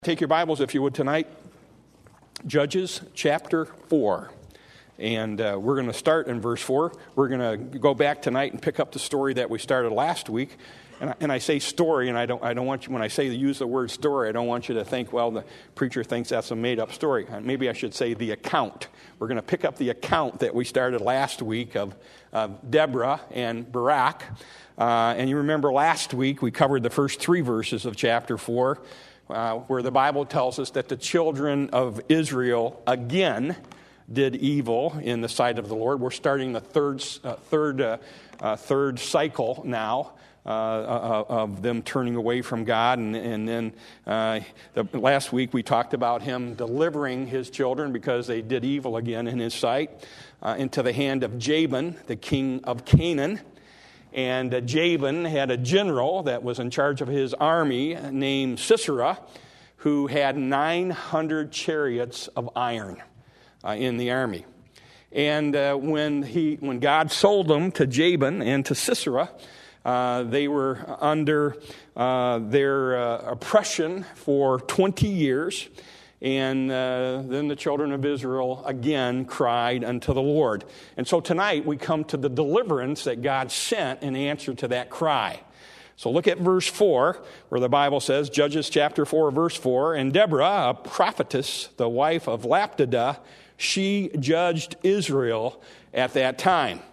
Take your Bibles, if you would, tonight. Judges chapter 4. And we're going to start in verse 4. We're going to go back tonight and pick up the story that we started last week. And I say story, and I don't want you, when I say use the word story, I don't want you to think, well, the preacher thinks that's a made-up story. Maybe I should say the account. We're going to pick up the account that we started last week of Deborah and Barak. And you remember last week we covered the first 3 verses of chapter 4. Where the Bible tells us that the children of Israel again did evil in the sight of the Lord. We're starting the third cycle now of them turning away from God. And then last week we talked about him delivering his children because they did evil again in his sight into the hand of Jabin, the king of Canaan. And Jabin had a general that was in charge of his army named Sisera, who had 900 chariots of iron in the army. And when God sold them to Jabin and to Sisera, they were under their oppression for 20 years. And then the children of Israel again cried unto the Lord. And so tonight we come to the deliverance that God sent in answer to that cry. So look at verse 4, where the Bible says, Judges chapter 4, verse 4, and Deborah, a prophetess, the wife of Lapdodah, she judged Israel at that time.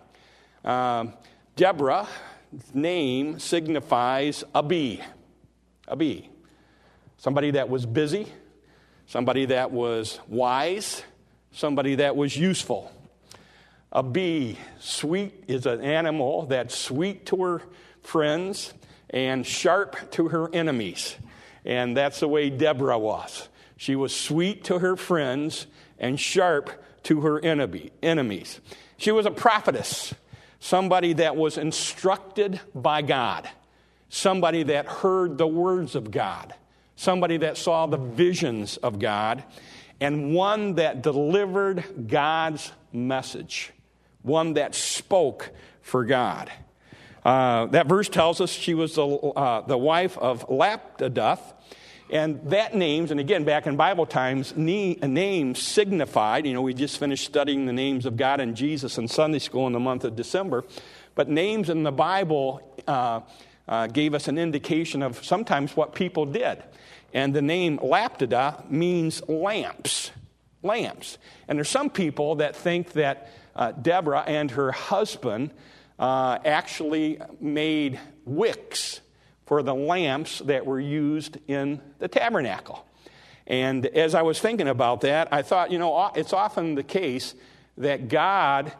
Deborah's name signifies a bee. A bee. Somebody that was busy. Somebody that was wise, somebody that was useful. A bee, sweet, is an animal that's sweet to her friends and sharp to her enemies. And that's the way Deborah was. She was sweet to her friends and sharp to her enemies. She was a prophetess, somebody that was instructed by God, somebody that heard the words of God. Somebody that saw the visions of God, and one that delivered God's message, one that spoke for God. That verse tells us she was the wife of Lapdodah, and that names, and again, back in Bible times, names signified, we just finished studying the names of God and Jesus in Sunday school in the month of December, but names in the Bible gave us an indication of sometimes what people did. And the name Lapdodah means lamps. Lamps. And there's some people that think that Deborah and her husband actually made wicks for the lamps that were used in the tabernacle. And as I was thinking about that, I thought, it's often the case that God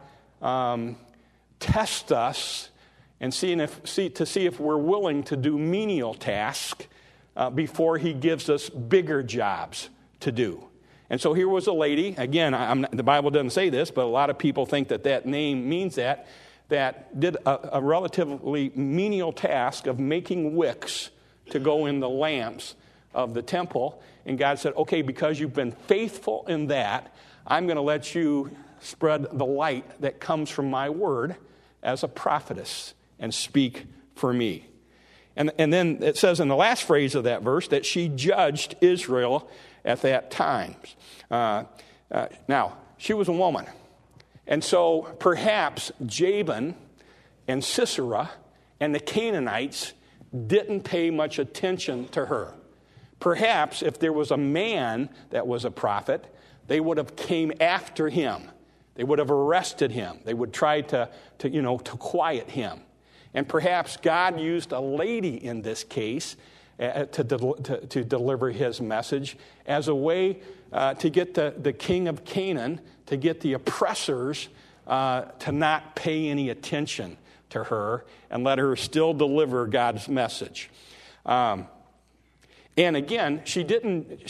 tests us and see if we're willing to do menial tasks before he gives us bigger jobs to do. And so here was a lady, again, the Bible doesn't say this, but a lot of people think that name means that did a relatively menial task of making wicks to go in the lamps of the temple. And God said, okay, because you've been faithful in that, I'm going to let you spread the light that comes from my word as a prophetess and speak for me. And then it says in the last phrase of that verse that she judged Israel at that time. Now, she was a woman. And so perhaps Jabin and Sisera and the Canaanites didn't pay much attention to her. Perhaps if there was a man that was a prophet, they would have came after him. They would have arrested him. They would try to quiet him. And perhaps God used a lady in this case to deliver his message as a way to get the king of Canaan, to get the oppressors to not pay any attention to her and let her still deliver God's message. And again, she didn't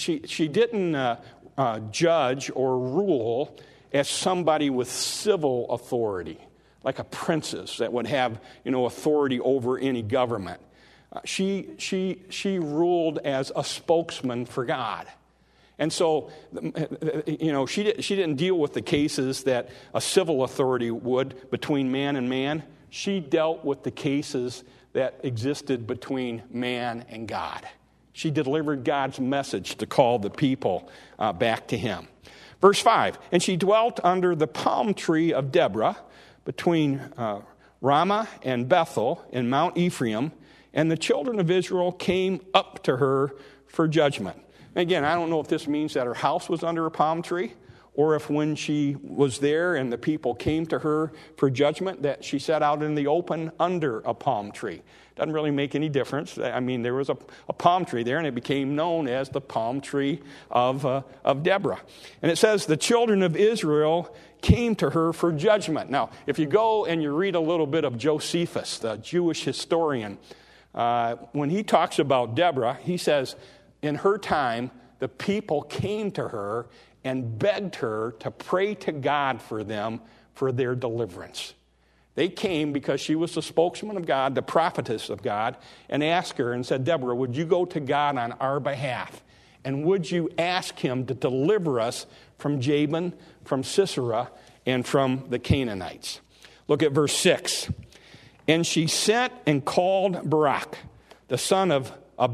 judge or rule as somebody with civil authority, like a princess that would have, authority over any government. She ruled as a spokesman for God. And so, she didn't deal with the cases that a civil authority would between man and man. She dealt with the cases that existed between man and God. She delivered God's message to call the people back to him. Verse 5, and she dwelt under the palm tree of Deborah between Ramah and Bethel in Mount Ephraim, and the children of Israel came up to her for judgment. Again, I don't know if this means that her house was under a palm tree, or if when she was there and the people came to her for judgment that she sat out in the open under a palm tree. Doesn't really make any difference. I mean, there was a palm tree there, and it became known as the palm tree of Deborah. And it says, the children of Israel came to her for judgment. Now, if you go and you read a little bit of Josephus, the Jewish historian, when he talks about Deborah, he says, in her time, the people came to her and begged her to pray to God for them for their deliverance. They came because she was the spokesman of God, the prophetess of God, and asked her and said, Deborah, would you go to God on our behalf? And would you ask him to deliver us from Jabin, from Sisera, and from the Canaanites? Look at verse 6. And she sent and called Barak, the son of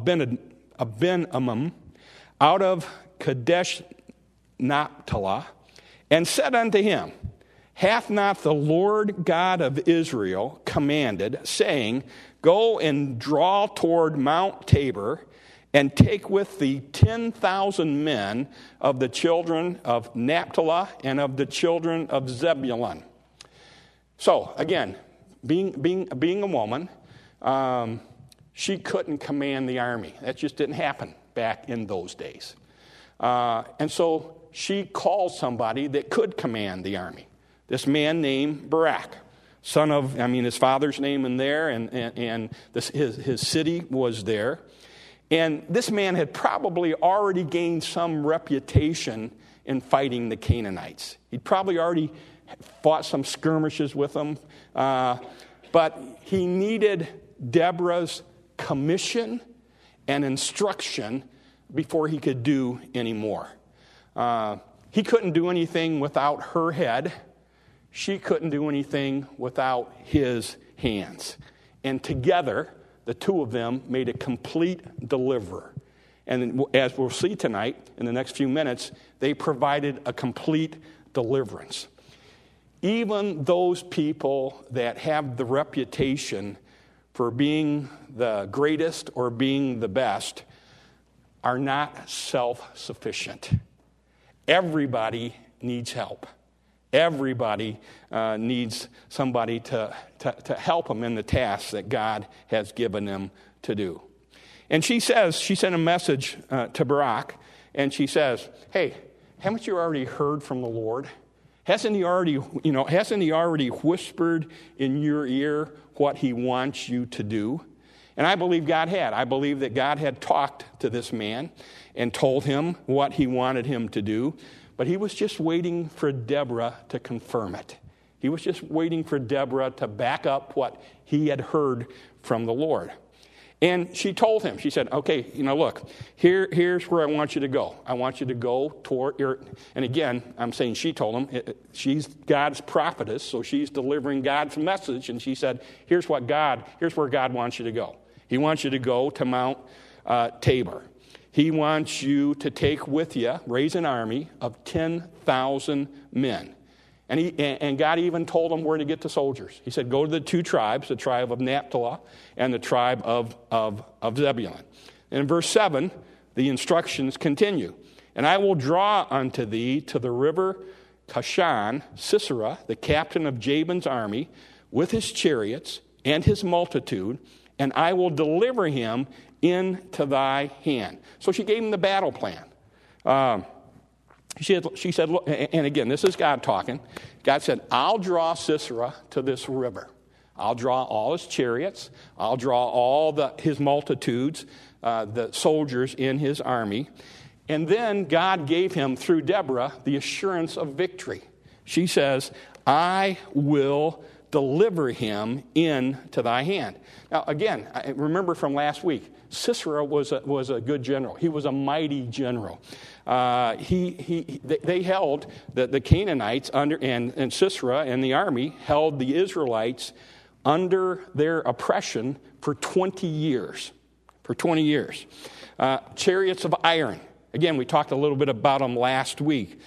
Abinadab, out of Kadesh Naphtali, and said unto him, hath not the Lord God of Israel commanded, saying, go and draw toward Mount Tabor, and take with thee 10,000 men of the children of Naphtali and of the children of Zebulun. So, again, being a woman, she couldn't command the army. That just didn't happen back in those days. And so she called somebody that could command the army. This man named Barak, son of, his father's name in there, and his city was there. And this man had probably already gained some reputation in fighting the Canaanites. He'd probably already fought some skirmishes with them. But he needed Deborah's commission and instruction before he could do any more. He couldn't do anything without her head. She couldn't do anything without his hands. And together, the two of them made a complete deliverer. And as we'll see tonight, in the next few minutes, they provided a complete deliverance. Even those people that have the reputation for being the greatest or being the best are not self-sufficient. Everybody needs help. Everybody needs somebody to help them in the tasks that God has given them to do. And she sent a message to Barak, and she says, hey, haven't you already heard from the Lord? Hasn't he already whispered in your ear what he wants you to do? And I believe God had. I believe that God had talked to this man and told him what he wanted him to do. But he was just waiting for Deborah to confirm it. He was just waiting for Deborah to back up what he had heard from the Lord. And she told him, she said, okay, look, here's where I want you to go. I want you to go toward your, and again, I'm saying she told him, she's God's prophetess, so she's delivering God's message. And she said, here's where God wants you to go. He wants you to go to Mount Tabor. He wants you to take with you, raise an army of 10,000 men. And God even told him where to get the soldiers. He said, go to the two tribes, the tribe of Naphtali and the tribe of Zebulun. And in verse 7, the instructions continue. And I will draw unto thee to the river Kashan, Sisera, the captain of Jabin's army, with his chariots and his multitude, and I will deliver him into thy hand. So she gave him the battle plan. She said, look, and again, this is God talking. God said, I'll draw Sisera to this river. I'll draw all his chariots. I'll draw all his multitudes, the soldiers in his army. And then God gave him, through Deborah, the assurance of victory. She says, I will deliver him into thy hand. Now, again, I remember from last week, Sisera was a good general. He was a mighty general. They held the Canaanites under, and Sisera and the army held the Israelites under their oppression for 20 years. For 20 years. Chariots of iron. Again, we talked a little bit about them last week.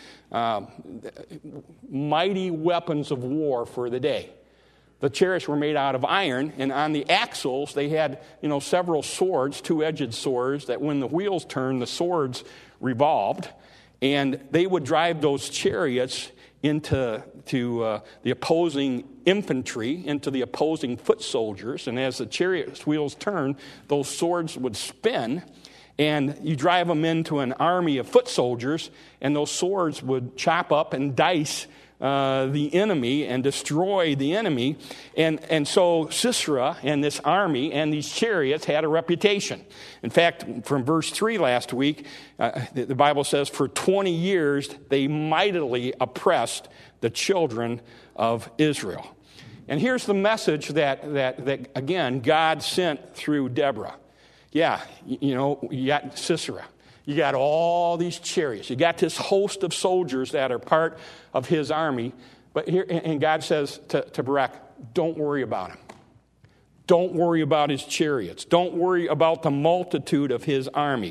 Mighty weapons of war for the day. The chariots were made out of iron, and on the axles they had, several swords, two-edged swords, that when the wheels turned, the swords revolved, and they would drive those chariots into the opposing infantry, into the opposing foot soldiers, and as the chariot's wheels turned, those swords would spin, and you drive them into an army of foot soldiers, and those swords would chop up and dice the enemy and destroy the enemy. And so Sisera and this army and these chariots had a reputation. In fact, from verse 3 last week, the Bible says, for 20 years they mightily oppressed the children of Israel. And here's the message that again, God sent through Deborah. Yeah, you got Sisera. You got all these chariots. You got this host of soldiers that are part of his army. But here, and God says to Barak, don't worry about him. Don't worry about his chariots. Don't worry about the multitude of his army.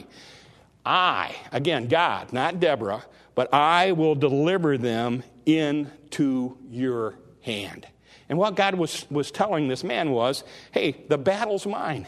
Again, God, not Deborah, but I will deliver them into your hand. And what God was telling this man was, hey, the battle's mine.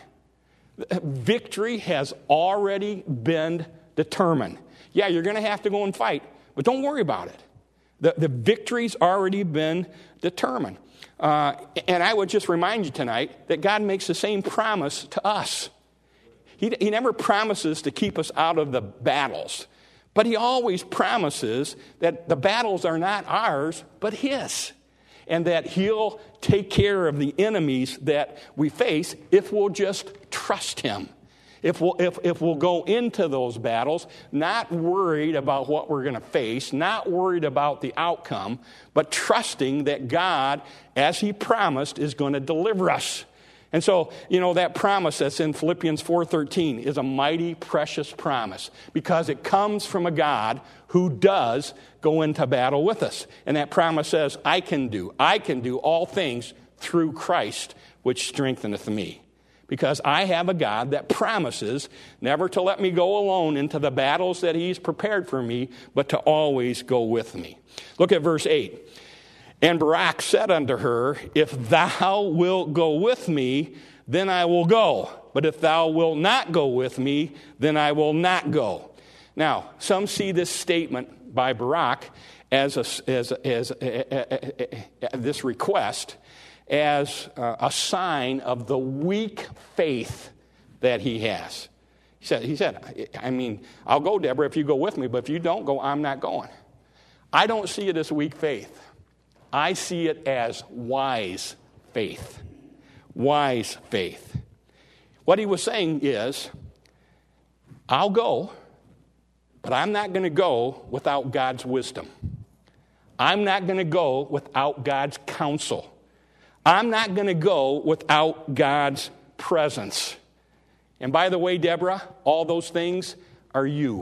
Victory has already been determined. Yeah, you're going to have to go and fight, but don't worry about it. The victory's already been determined. And I would just remind you tonight that God makes the same promise to us. He never promises to keep us out of the battles, but he always promises that the battles are not ours, but his. And that he'll take care of the enemies that we face if we'll just trust him. If we'll go into those battles, not worried about what we're going to face, not worried about the outcome, but trusting that God, as he promised, is going to deliver us. And so, that promise that's in Philippians 4:13 is a mighty, precious promise because it comes from a God who does go into battle with us. And that promise says, I can do all things through Christ, which strengtheneth me. Because I have a God that promises never to let me go alone into the battles that he's prepared for me, but to always go with me. Look at verse 8. And Barak said unto her, if thou wilt go with me, then I will go. But if thou wilt not go with me, then I will not go. Now, some see this statement by Barak as this request as a sign of the weak faith that he has. He said, I'll go, Deborah, if you go with me, but if you don't go, I'm not going. I don't see it as weak faith. I see it as wise faith. Wise faith. What he was saying is, I'll go, but I'm not going to go without God's wisdom. I'm not going to go without God's counsel. I'm not going to go without God's presence. And by the way, Deborah, all those things are you.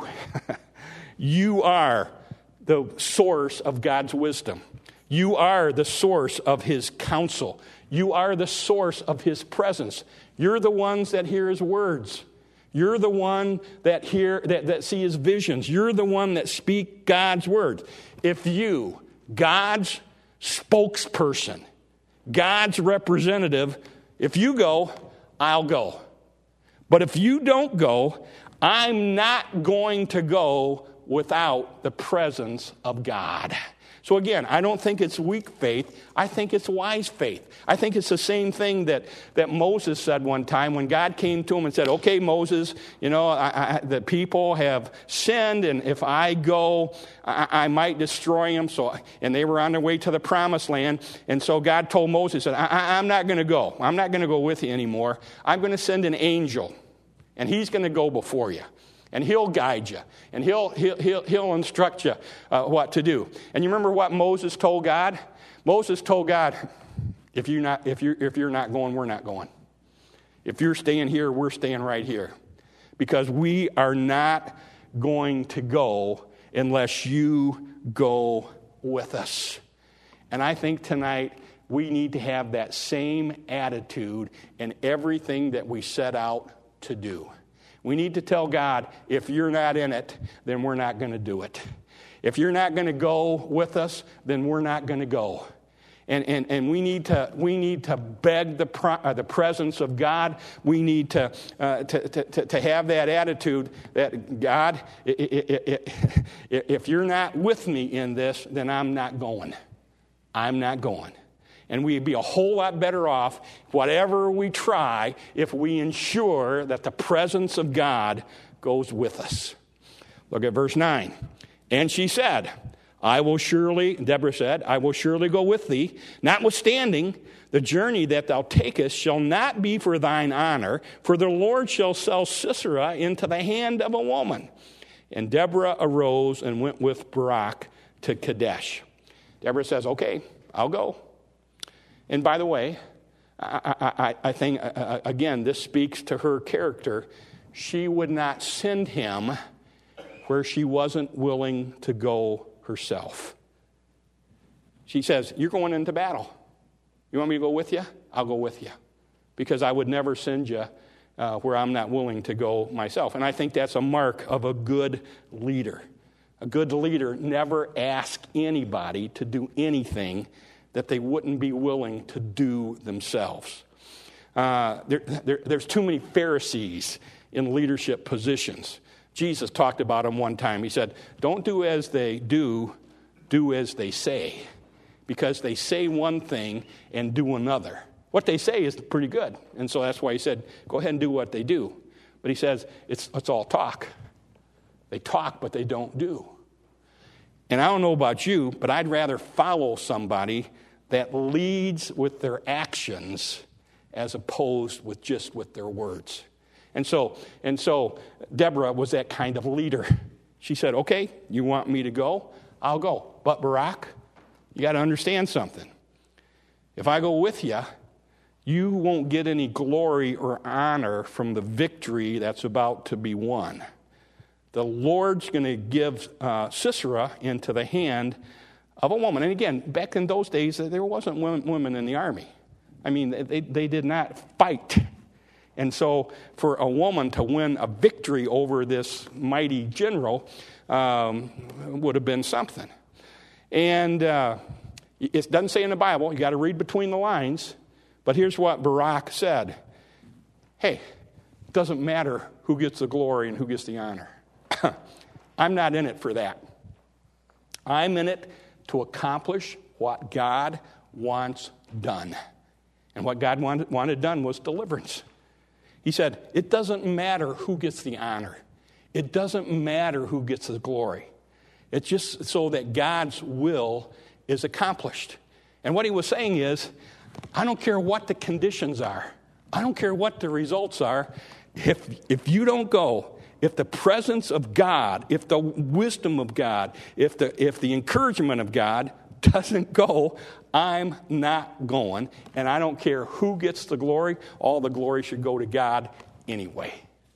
You are the source of God's wisdom. You are the source of his counsel. You are the source of his presence. You're the ones that hear his words. You're the one that see his visions. You're the one that speak God's words. If you, God's spokesperson, God's representative, if you go, I'll go. But if you don't go, I'm not going to go without the presence of God. So again, I don't think it's weak faith. I think it's wise faith. I think it's the same thing that Moses said one time when God came to him and said, okay, Moses, the people have sinned, and if I go, I might destroy them. And they were on their way to the promised land. And so God told Moses, said, I'm not going to go. I'm not going to go with you anymore. I'm going to send an angel, and he's going to go before you. And he'll guide you, and he'll instruct you what to do. And you remember what Moses told God? Moses told God, if you're not going, we're not going. If you're staying here, we're staying right here, because we are not going to go unless you go with us. And I think tonight we need to have that same attitude in everything that we set out to do. We need to tell God, if you're not in it, then we're not going to do it. If you're not going to go with us, then we're not going to go. And we need to beg the presence of God. We need to have that attitude that, God, if you're not with me in this, then I'm not going. I'm not going. And we'd be a whole lot better off, whatever we try, if we ensure that the presence of God goes with us. Look at verse 9. And she said, Deborah said, I will surely go with thee, notwithstanding the journey that thou takest shall not be for thine honor, for the Lord shall sell Sisera into the hand of a woman. And Deborah arose and went with Barak to Kadesh. Deborah says, okay, I'll go. And by the way, I think, again, this speaks to her character. She would not send him where she wasn't willing to go herself. She says, you're going into battle. You want me to go with you? I'll go with you. Because I would never send you where I'm not willing to go myself. And I think that's a mark of a good leader. A good leader never asks anybody to do anything that they wouldn't be willing to do themselves. There's too many Pharisees in leadership positions. Jesus talked about them one time. He said, don't do as they do as they say. Because they say one thing and do another. What they say is pretty good. And so that's why he said, go ahead and do what they do. But he says, it's all talk. They talk, but they don't do. And I don't know about you, but I'd rather follow somebody that leads with their actions as opposed with just with their words. And so Deborah was that kind of leader. She said, okay, you want me to go? I'll go. But Barak, you got to understand something. If I go with you, you won't get any glory or honor from the victory that's about to be won. The Lord's going to give Sisera into the hand of a woman. And again, back in those days, there wasn't women in the army. I mean, they did not fight. And so for a woman to win a victory over this mighty general would have been something. And it doesn't say in the Bible, you got to read between the lines, but here's what Barak said. Hey, it doesn't matter who gets the glory and who gets the honor. I'm not in it for that. I'm in it to accomplish what God wants done. And what God wanted done was deliverance. He said, it doesn't matter who gets the honor. It doesn't matter who gets the glory. It's just so that God's will is accomplished. And what he was saying is, I don't care what the conditions are. I don't care what the results are. If you don't go, if the presence of God, if the wisdom of God, if the encouragement of God doesn't go, I'm not going. And I don't care who gets the glory. All the glory should go to God anyway.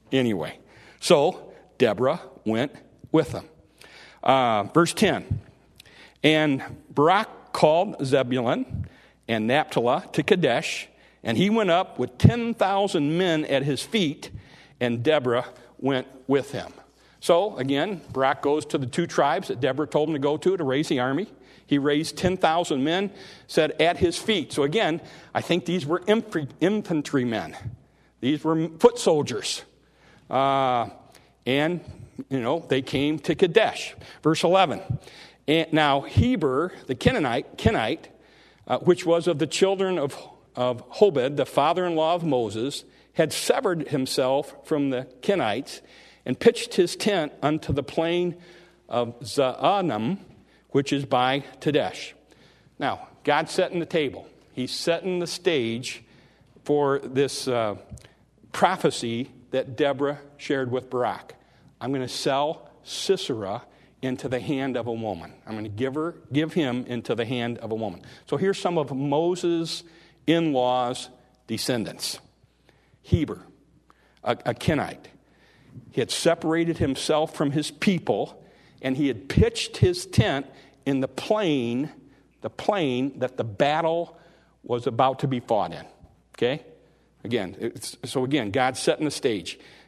So Deborah went with them. Verse 10. And Barak called Zebulun and Naphtali to Kadesh, and he went up with 10,000 men at his feet, and Deborah went with him. So, again, Barak goes to the two tribes that Deborah told him to go to raise the army. He raised 10,000 men, said at his feet. So, again, I think these were infantrymen. These were foot soldiers. And, they came to Kadesh. Verse 11. And now Heber, the Kenite, which was of the children of Hobed, the father-in-law of Moses, had severed himself from the Kenites and pitched his tent unto the plain of Zaanim, which is by Kadesh. Now, God's setting the table. He's setting the stage for this prophecy that Deborah shared with Barak. I'm going to sell Sisera into the hand of a woman. I'm going to give him into the hand of a woman. So here's some of Moses' in-laws' descendants. Heber, a Kenite. He had separated himself from his people, and he had pitched his tent in the plain that the battle was about to be fought in. Okay? Again, God's setting the stage.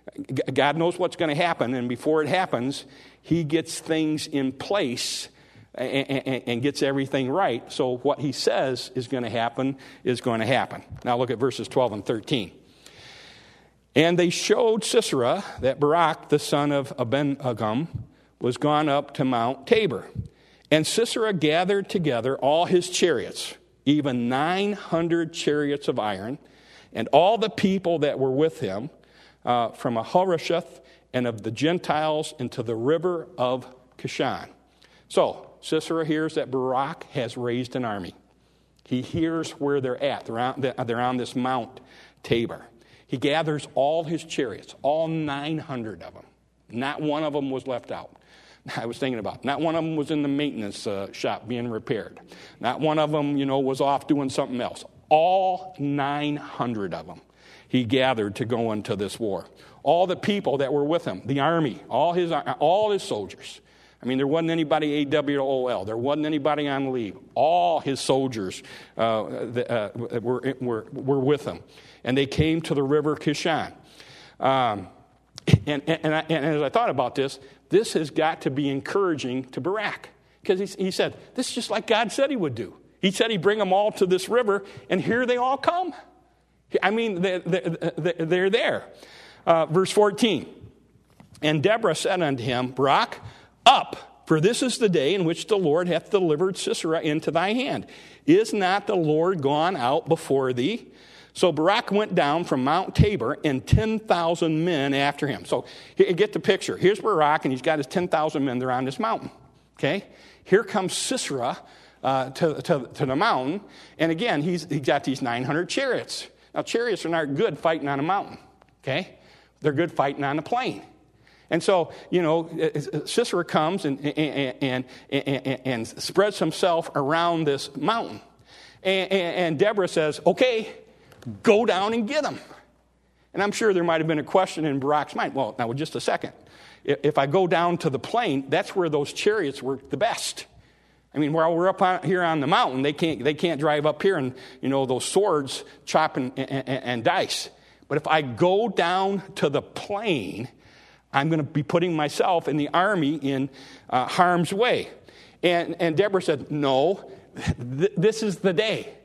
God knows what's going to happen, and before it happens, he gets things in place and gets everything right. So what he says is going to happen is going to happen. Now look at verses 12 and 13. And they showed Sisera that Barak, the son of Abinadab, was gone up to Mount Tabor. And Sisera gathered together all his chariots, even 900 chariots of iron, and all the people that were with him from Harosheth and of the Gentiles into the river of Kishon. So Sisera hears that Barak has raised an army. He hears where they're at. They're on this Mount Tabor. He gathers all his chariots, all 900 of them. Not one of them was left out. I was thinking about, not one of them was in the maintenance shop being repaired. Not one of them, was off doing something else. All 900 of them he gathered to go into this war. All the people that were with him, the army, all his soldiers. I mean, there wasn't anybody AWOL. There wasn't anybody on leave. All his soldiers were with him. And they came to the river Kishon. And as I thought about this has got to be encouraging to Barak. Because he said, this is just like God said he would do. He said he'd bring them all to this river, and here they all come. I mean, they're there. Verse 14. And Deborah said unto him, Barak, up, for this is the day in which the Lord hath delivered Sisera into thy hand. Is not the Lord gone out before thee? So Barak went down from Mount Tabor, and 10,000 men after him. So get the picture. Here's Barak, and he's got his 10,000 men. They're on this mountain. Okay? Here comes Sisera to the mountain. And again, he's got these 900 chariots. Now, chariots are not good fighting on a mountain. Okay? They're good fighting on a plain. And so, Sisera comes and spreads himself around this mountain. And Deborah says, okay, go down and get him. And I'm sure there might have been a question in Barak's mind. Well, now, just a second. If I go down to the plain, that's where those chariots work the best. I mean, while we're up here on the mountain, they can't drive up here and, those swords chop and dice. But if I go down to the plain, I'm going to be putting myself and the army in harm's way. And Deborah said, no, this is the day.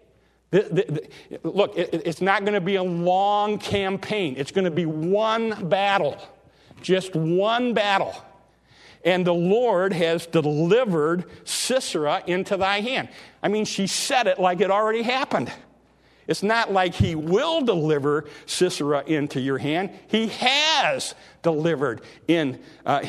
Look, it's not going to be a long campaign. It's going to be one battle, just one battle. And the Lord has delivered Sisera into thy hand. I mean, she said it like it already happened. It's not like he will deliver Sisera into your hand. He has delivered him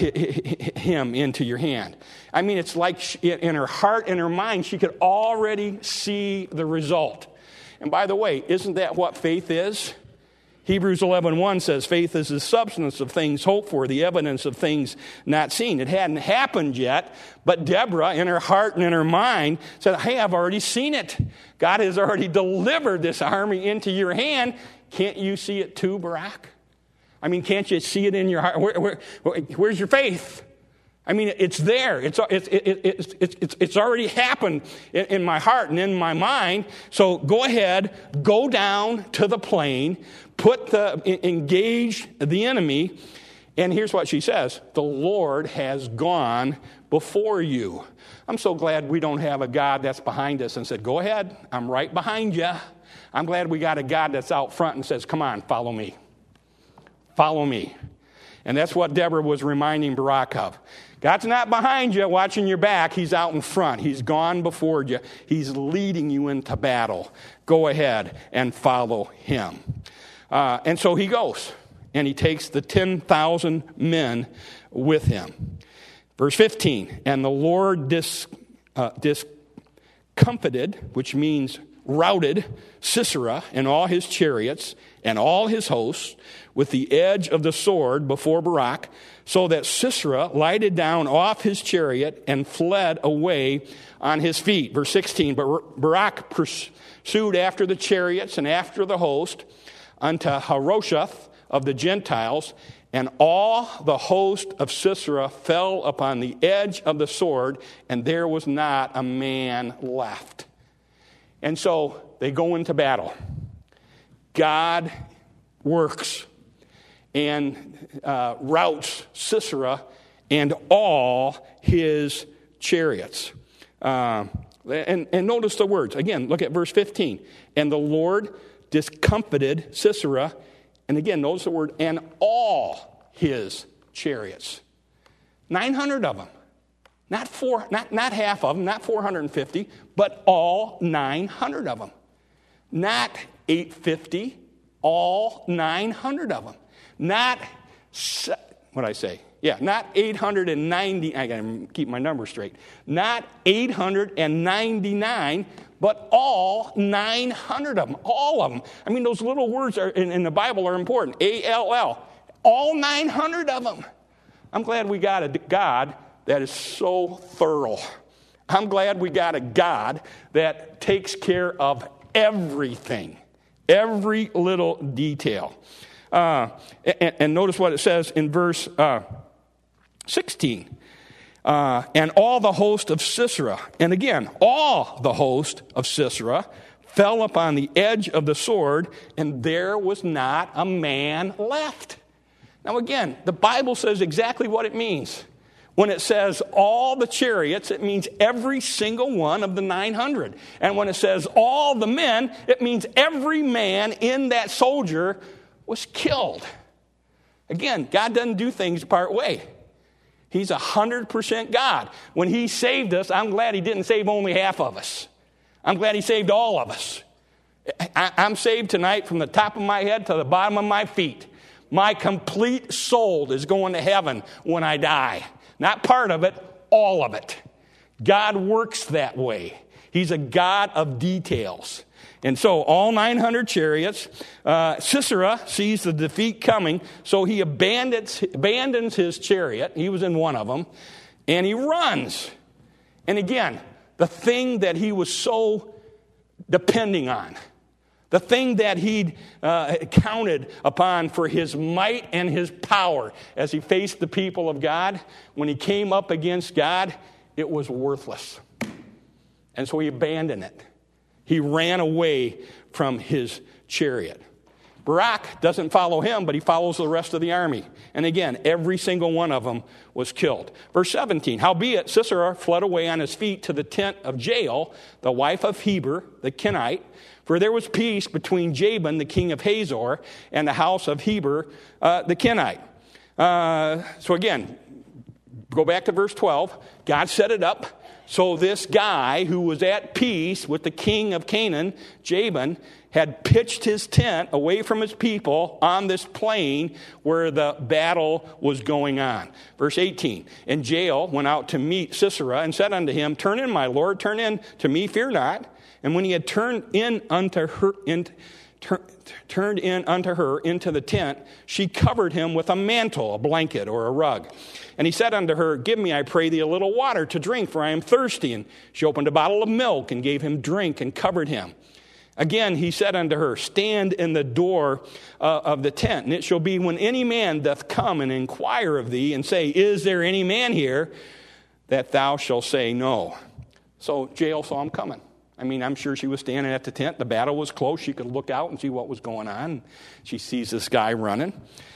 into your hand. I mean, it's like in her heart and her mind, she could already see the result. And by the way, isn't that what faith is? Hebrews 11:1 says, faith is the substance of things hoped for, the evidence of things not seen. It hadn't happened yet, but Deborah, in her heart and in her mind, said, hey, I've already seen it. God has already delivered this army into your hand. Can't you see it too, Barak? I mean, can't you see it in your heart? Where's your faith? I mean, it's there. It's already happened in my heart and in my mind. So go ahead, go down to the plain, engage the enemy. And here's what she says. The Lord has gone before you. I'm so glad we don't have a God that's behind us and said, go ahead, I'm right behind you. I'm glad we got a God that's out front and says, come on, follow me. Follow me. And that's what Deborah was reminding Barak of. God's not behind you, watching your back. He's out in front. He's gone before you. He's leading you into battle. Go ahead and follow him. And so he goes, and he takes the 10,000 men with him. Verse 15, and the Lord discomfited, which means routed, Sisera and all his chariots and all his hosts with the edge of the sword before Barak, so that Sisera lighted down off his chariot and fled away on his feet. Verse 16, but Barak pursued after the chariots and after the host unto Harosheth of the Gentiles, and all the host of Sisera fell upon the edge of the sword, and there was not a man left. And so they go into battle. God works. and routs Sisera and all his chariots. And notice the words. Again, look at verse 15. And the Lord discomfited Sisera. And again, notice the word, and all his chariots. 900 of them. Not half of them, not 450, but all 900 of them. Not 850, all 900 of them. Not 890, I got to keep my numbers straight. Not 899, but all 900 of them. All of them. I mean, those little words are in the Bible are important. A-L-L. All 900 of them. I'm glad we got a God that is so thorough. I'm glad we got a God that takes care of everything. Every little detail. And notice what it says in verse 16. And all the host of Sisera, and again, all the host of Sisera fell upon the edge of the sword, and there was not a man left. Now again, the Bible says exactly what it means. When it says all the chariots, it means every single one of the 900. And when it says all the men, it means every man in that soldier was killed. Again, God doesn't do things part way. He's 100% God. When he saved us, I'm glad he didn't save only half of us. I'm glad he saved all of us. I'm saved tonight from the top of my head to the bottom of my feet. My complete soul is going to heaven when I die. Not part of it, all of it. God works that way. He's a God of details. And so all 900 chariots, Sisera sees the defeat coming, so he abandons his chariot. He was in one of them, and he runs. And again, the thing that he was so depending on, the thing that he'd counted upon for his might and his power as he faced the people of God, when he came up against God, it was worthless. And so he abandoned it. He ran away from his chariot. Barak doesn't follow him, but he follows the rest of the army. And again, every single one of them was killed. Verse 17, howbeit Sisera fled away on his feet to the tent of Jael, the wife of Heber, the Kenite, for there was peace between Jabin, the king of Hazor, and the house of Heber, the Kenite. So again, go back to verse 12. God set it up so this guy who was at peace with the king of Canaan, Jabin, had pitched his tent away from his people on this plain where the battle was going on. Verse 18, and Jael went out to meet Sisera and said unto him, turn in, my lord, turn in to me, fear not. And when he had turned in unto her into the tent, she covered him with a mantle, a blanket, or a rug. And he said unto her, give me, I pray thee, a little water to drink, for I am thirsty. And she opened a bottle of milk and gave him drink and covered him. Again, he said unto her, stand in the door of the tent, and it shall be when any man doth come and inquire of thee and say, is there any man here, that thou shalt say no. So Jael saw him coming. I mean, I'm sure she was standing at the tent. The battle was close. She could look out and see what was going on. She sees this guy running.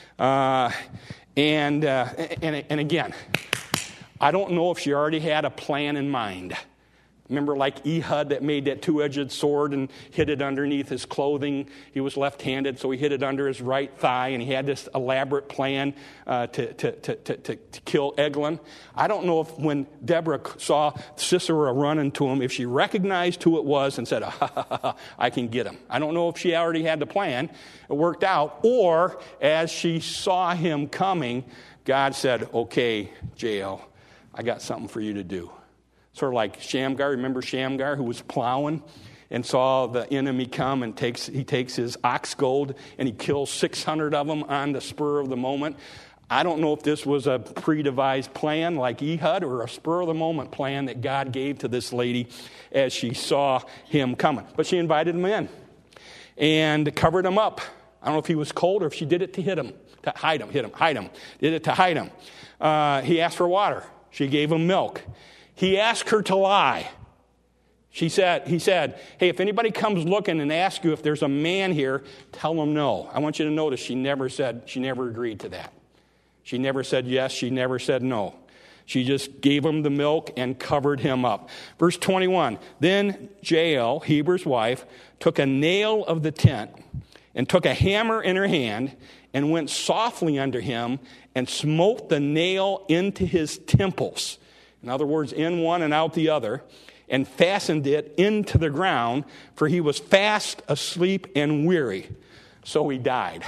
And again, I don't know if she already had a plan in mind. Remember, like Ehud that made that two-edged sword and hid it underneath his clothing. He was left-handed, so he hid it under his right thigh, and he had this elaborate plan to kill Eglon. I don't know if when Deborah saw Sisera running to him, if she recognized who it was and said, I can get him. I don't know if she already had the plan. It worked out. Or as she saw him coming, God said, okay, Jael, I got something for you to do. Sort of like Shamgar. Remember Shamgar who was plowing and saw the enemy come and he takes his ox goad and he kills 600 of them on the spur of the moment. I don't know if this was a pre-devised plan like Ehud or a spur of the moment plan that God gave to this lady as she saw him coming. But she invited him in and covered him up. I don't know if he was cold or if she did it to hide him. Did it to hide him. He asked for water. She gave him milk. He asked her to lie. He said, hey, if anybody comes looking and asks you if there's a man here, tell them no. I want you to notice she never agreed to that. She never said yes. She never said no. She just gave him the milk and covered him up. Verse 21, then Jael, Heber's wife, took a nail of the tent and took a hammer in her hand and went softly unto him and smote the nail into his temples. In other words, in one and out the other, and fastened it into the ground, for he was fast asleep and weary. So he died.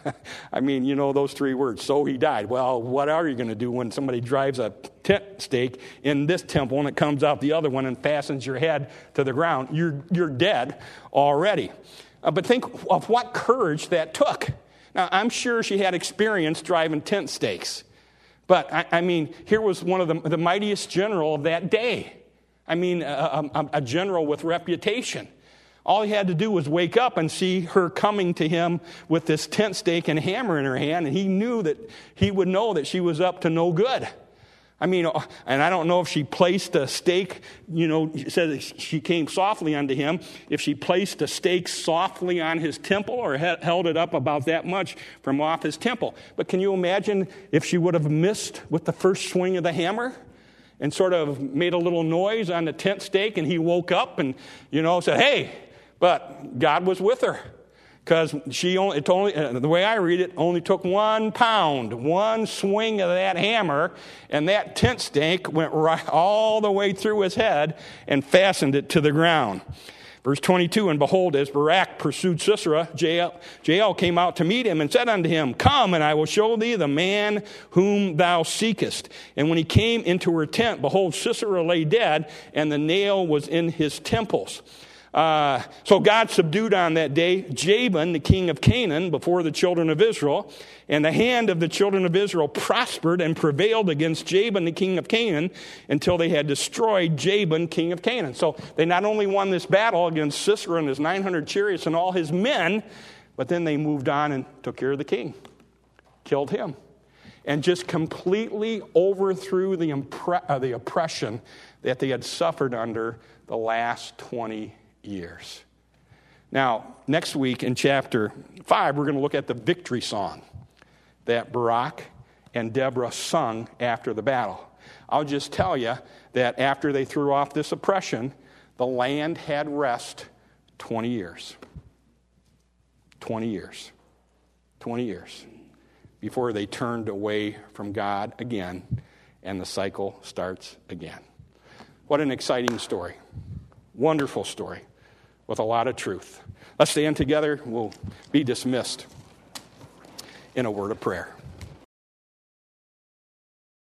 I mean, you know those three words, so he died. Well, what are you going to do when somebody drives a tent stake in this temple and it comes out the other one and fastens your head to the ground? You're dead already. But think of what courage that took. Now, I'm sure she had experience driving tent stakes. But, I mean, here was one of the mightiest general of that day. I mean, a general with reputation. All he had to do was wake up and see her coming to him with this tent stake and hammer in her hand, and he would know that she was up to no good. I mean, and I don't know if she placed a stake, it says she came softly unto him, if she placed a stake softly on his temple or held it up about that much from off his temple. But can you imagine if she would have missed with the first swing of the hammer and sort of made a little noise on the tent stake, and he woke up and, said, hey, but God was with her. Because the way I read it, only took 1 pound, one swing of that hammer, and that tent stake went right all the way through his head and fastened it to the ground. Verse 22, and behold, as Barak pursued Sisera, Jael came out to meet him and said unto him, come, and I will show thee the man whom thou seekest. And when he came into her tent, behold, Sisera lay dead, and the nail was in his temples. So God subdued on that day Jabin, the king of Canaan, before the children of Israel. And the hand of the children of Israel prospered and prevailed against Jabin, the king of Canaan, until they had destroyed Jabin, king of Canaan. So they not only won this battle against Sisera and his 900 chariots and all his men, but then they moved on and took care of the king, killed him, and just completely overthrew the oppression that they had suffered under the last 20 years. Now, next week in chapter 5, we're going to look at the victory song that Barak and Deborah sung after the battle. I'll just tell you that after they threw off this oppression, the land had rest 20 years. 20 years. 20 years. Before they turned away from God again, and the cycle starts again. What an exciting story. Wonderful story with a lot of truth. Let's stand together. We'll be dismissed in a word of prayer.